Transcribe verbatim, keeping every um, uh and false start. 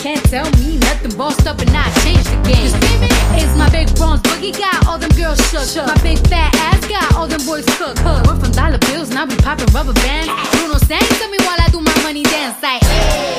can't tell me nothing. Bossed up and I changed the game. You see me? It's my big bronze boogie got all them girls shook. shook. My big fat ass got all them boys cooked. Cook. We're from dollar bills, now we popping rubber bands. Bruno sang to me while I do my money dance like, hey.